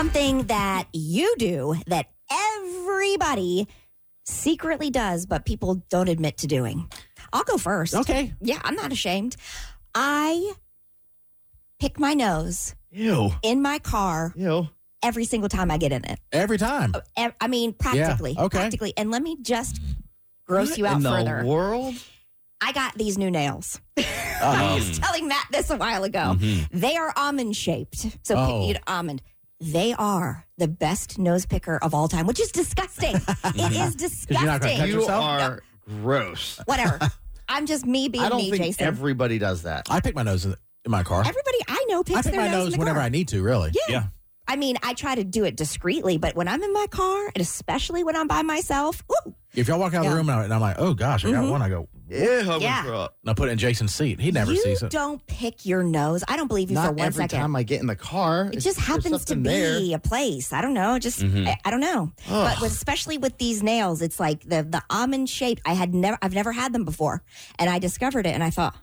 something that you do that everybody secretly does, but people don't admit to doing. I'll go first. Okay. Yeah, I'm not ashamed. I pick my nose Ew. in my car Ew. every single time I get in it. Every time. I mean, practically. Yeah, okay. Practically. And let me just gross What you out in further. the world? I got these new nails. I was telling Matt this a while ago. They are almond shaped. So you almond. They are the best nose picker of all time, which is disgusting. It is disgusting. you're not gonna cut You yourself? are gross. Whatever. I'm just me being I don't me, think Jason. everybody does that. I pick my nose in my car. Everybody I know picks I pick their my nose nose in the whenever car. I need to, really. Yeah. I mean, I try to do it discreetly, but when I'm in my car, and especially when I'm by myself, ooh, If y'all walk out of the room and I'm like, oh gosh, I got one, I go, Yeah. Yeah. and I put it in Jason's seat. He never you sees it. don't pick your nose. I don't believe you for Not one every second. time I get in the car. It just happens to be a place. I don't know. Just I don't know. But especially with these nails, it's like the almond shaped. I've never had them before, and I discovered it, and I thought,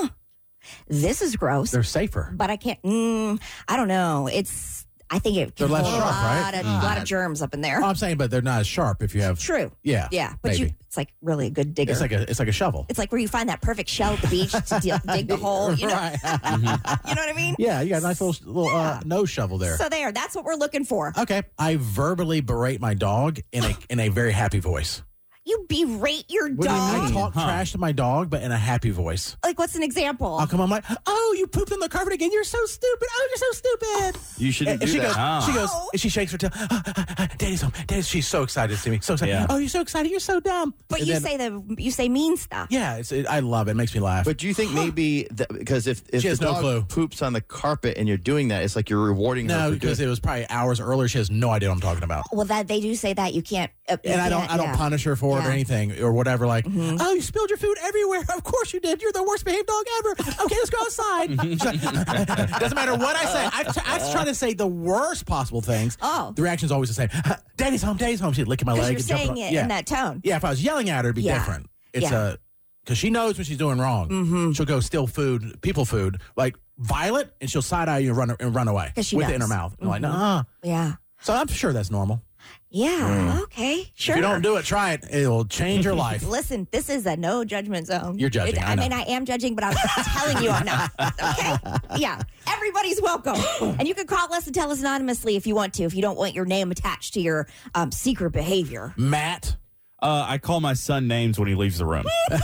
this is gross. They're safer. But I can't. I don't know. I think it They're can less hold sharp, a right? lot of germs up in there. Oh, I'm saying, but they're not as sharp if you have. True. Yeah. Yeah. But maybe. it's like really a good digger. It's like a shovel. It's like where you find that perfect shell at the beach to dig the hole. You know, Right. you know what I mean? Yeah, you got a nice little nose shovel there. So that's what we're looking for. Okay, I verbally berate my dog in a very happy voice. You berate your What do you dog. mean? I talk trash to my dog, but in a happy voice. Like, what's an example? I'll come on like, oh, you pooped on the carpet again. You're so stupid. Oh, you're so stupid. You shouldn't And do that. she goes, and she shakes her tail. Daddy's home. She's so excited to see me. So excited. Yeah. Oh, you're so excited. You're so dumb. But And you then- say mean stuff. yeah, I love it. It makes me laugh. But do you think maybe because if She the has no dog clue. poops on the carpet and you're doing that, it's like you're rewarding her no, for because doing it was probably hours earlier. She has no idea what I'm talking about. Well, that they do say that you can't. And I don't punish her for it or Yeah. anything or whatever. Like, oh, you spilled your food everywhere. Of course you did. You're the worst behaved dog ever. Okay, let's go outside. She's like, doesn't matter what I say. I try to say the worst possible things. Oh. The reaction's always the same. Daddy's home. Daddy's home. She'd licking my Because leg you're and jumping saying on- it yeah. in that tone. Yeah, if I was yelling at her, it'd be Yeah. different. It's Yeah. because she knows when she's doing wrong. She'll go steal food, people food, like Violet, and she'll side eye you and run away 'Cause she with it in does. her mouth. I'm like, nah. Yeah. So I'm sure that's normal. Yeah. Okay. Sure. If you don't do it, try it. It'll change your life. Listen, this is a no judgment zone. You're judging, I know. mean, I am judging, but I'm telling you I'm not. Okay? Yeah. Everybody's welcome. And you can call us and tell us anonymously if you want to, if you don't want your name attached to your secret behavior. Matt. I call my son names when he leaves the room.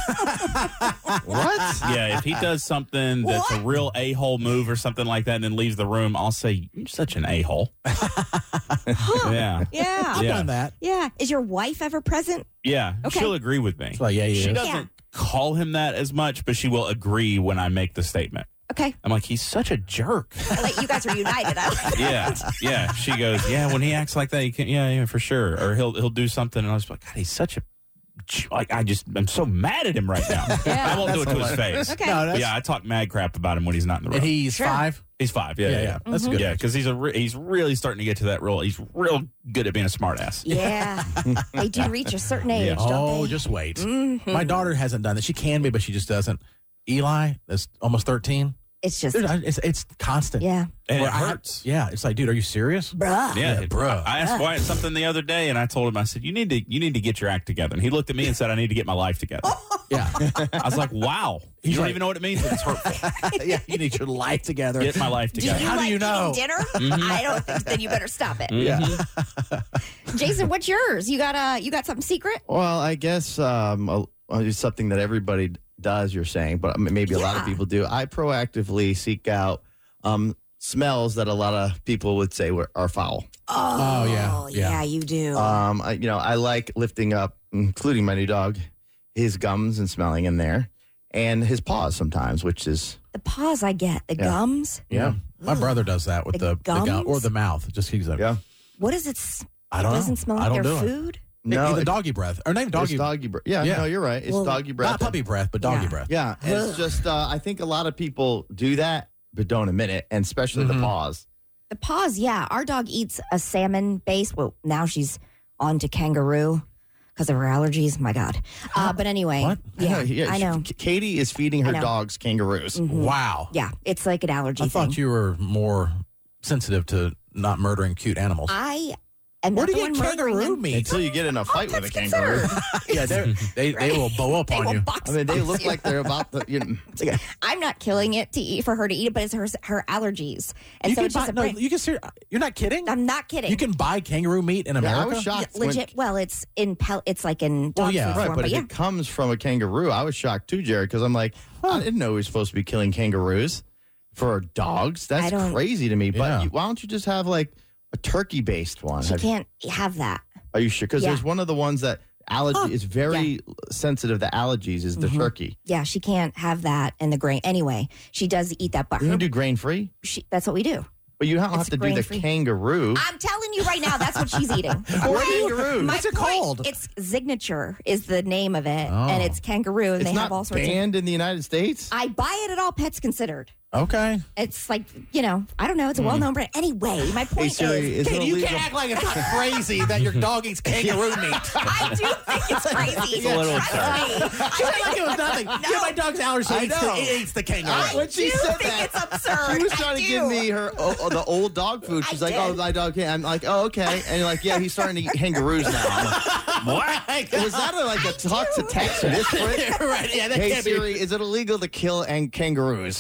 What? Yeah, if he does something that's a What? real a-hole move or something like that and then leaves the room, I'll say, you're such an a-hole. Yeah. Yeah. I've Yeah. done that. Yeah. Is your wife ever present? Yeah. Okay. She'll agree with me. Like, yeah, he She is. doesn't call him that as much, but she will agree when I make the statement. Okay. I'm like, he's such a jerk. Like you guys are united. I like that. Yeah. She goes, yeah, when he acts like that, you can, yeah, for sure. Or he'll do something, and I was like, God, he's such a, like, I'm so mad at him right now. Yeah. I won't do it to his face. Okay. No, But that's, yeah, I talk mad crap about him when he's not in the room. and he's Sure. 5. He's 5. Yeah. Yeah. That's good. Yeah, because he's he's really starting to get to that role. He's real good at being a smartass. Yeah. They do reach a certain age, Yeah. don't Oh, they? just wait. My daughter hasn't done that. She can be, but she just doesn't. Eli, that's almost 13. It's just, It's constant. yeah. And Where it hurts. Yeah, it's like, dude, are you serious? Bruh. Yeah, bruh. I asked Wyatt something the other day, and I told him, I said, you need to get your act together. And he looked at me and said, I need to get my life together. Yeah. I was like, wow. He's You don't like- even know what it means, but it's hurtful. Yeah, you need your life together. Get my life Do together. you How do like you know? eating dinner? I don't think then you better stop it. Yeah. Jason, what's yours? You got something secret? Well, I guess it's something that everybody does, you're saying, but maybe a lot of Yeah. people do. I proactively seek out smells that a lot of people would say are foul. Oh, yeah. yeah, you do. I like lifting up, including my new dog, his gums and smelling in there, and his paws sometimes, which is the paws I get, the gums. Yeah. My brother does that with The the gum gums? or the mouth. Just keeps like, yeah. What is it? I don't know. Doesn't smell I like don't their do it. food? No, the doggy breath. Or name it's doggy. doggy breath. Yeah, Yeah. no, you're right. It's Well, doggy breath. Not puppy breath, but doggy Yeah. breath. Yeah, and it's just I think a lot of people do that, but don't admit it, and especially the paws. The paws, yeah. Our dog eats a salmon base. Well, now she's on to kangaroo because of her allergies. My God. But anyway. What? Yeah, I know. Katie is feeding her I know. dogs kangaroos. Wow. Yeah, it's like an allergy I thing. thought you were more sensitive to not murdering cute animals. I am Where not do the you one get murdering kangaroo them. meat? Until you get in a fight with a That's kangaroo. considered. Yeah, they will bow up They on will you. box I mean, they box look you. like they're about to. I'm not killing it to eat for her to eat it, but it's her allergies, and You so can it's just buy, a no, brain. you can. You're not kidding. I'm not kidding. You can buy kangaroo meat in Yeah, America. I was shocked. when- Legit. Well, it's in it's like in dog yeah. food Right, form, but but if yeah. it comes from a kangaroo, I was shocked too, Jerry, because I'm like, I didn't know we were supposed to be killing kangaroos for dogs. I That's don't- crazy to me. But Yeah. why don't you just have like a turkey-based one? She can't have that. Are you sure? Because Yeah. there's one of the ones that allergy is very sensitive to allergies. Is the turkey? Yeah, she can't have that in the grain. Anyway, she does eat that, but You her, can do grain-free, that's what we do. but you don't have It's to do the grain-free. kangaroo. I'm telling you right now, that's what she's eating. What kangaroo? My What's it point, called? It's Signature is the name of it, Oh. and it's kangaroo, and It's they have not all sorts of. banned in the United States. I buy it at All Pets Considered. Okay. It's like, I don't know. It's a well-known brand. Anyway, my point Siri, is, is it You illegal? can't act like it's not crazy that your dog eats kangaroo meat. I do think it's crazy. It's a little Trust excessive. me. She said like it was nothing. Yeah, my dog's allergy. I know. It eats the kangaroo. I When she do said think that, it's absurd. She was I trying to do. give me her the old dog food. She's I like, did. "Oh, my dog can't." I'm like, "Oh, okay." And you're like, "Yeah, he's starting to eat kangaroos now." I'm like, What? was that like a talk to text this quick? Right. Yeah, that Hey can't Siri, is it illegal to kill kangaroos?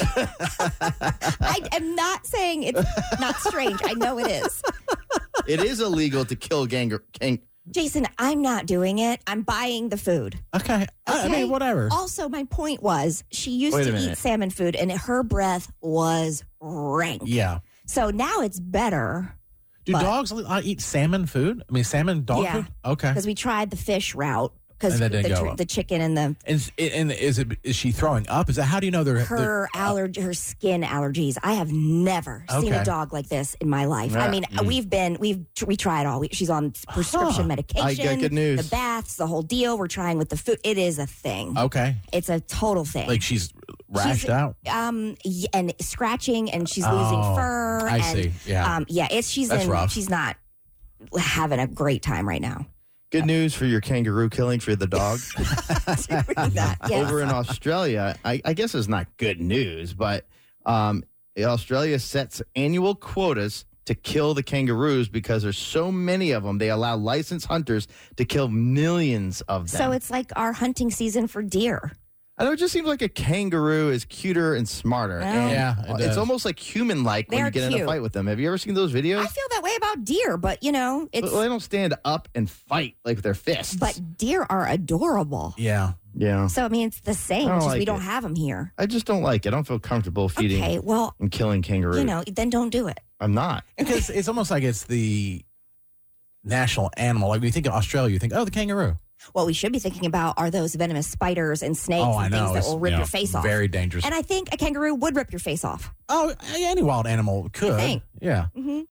I am not saying it's not strange. I know it is. It is illegal to kill Jason, I'm not doing it. I'm buying the food. be. Okay. I Okay? mean, whatever. Also, my point was she used Wait a to eat minute. salmon food and her breath was rank. Yeah. So now it's better Do But- dogs eat salmon food? I mean, salmon dog Yeah. food? Okay. because we tried the fish route because And that didn't go well. the chicken and the And is she throwing up? Is that how do you know they're her allergy, her skin allergies. I have never seen Okay. a dog like this in my life. Yeah. I mean, we tried all. She's on prescription medication. I got good news. The baths, the whole deal. We're trying with the food. It is a thing. Okay. It's a total thing. Like she's rashed out. And scratching, and she's losing Oh, fur. I and, see. Yeah. That's rough. She's not having a great time right now. Good news for your kangaroo killing for the dog. That, yes. Over in Australia, I guess it's not good news, but Australia sets annual quotas to kill the kangaroos because there's so many of them. They allow licensed hunters to kill millions of them. So it's like our hunting season for deer. I know it just seems like a kangaroo is cuter and smarter. Well, and Yeah, it it's does. almost like human-like when They're you get in a cute. fight with them. Have you ever seen those videos? I feel that way about deer, but it's Well, they don't stand up and fight like with their fists. but deer are adorable. Yeah. yeah, So I mean, it's the same. I don't It's just we like don't it. have them here. I just don't like it. I don't feel comfortable feeding Okay, well, and killing kangaroos. then don't do it. I'm not. Because it's almost like it's the national animal. Like when you think of Australia, you think, oh, the kangaroo. What we should be thinking about are those venomous spiders and snakes Oh, I and know. things that It's, will rip you know, your face off. Very dangerous. And I think a kangaroo would rip your face off. Oh, any wild animal could. think? Yeah. Mm-hmm.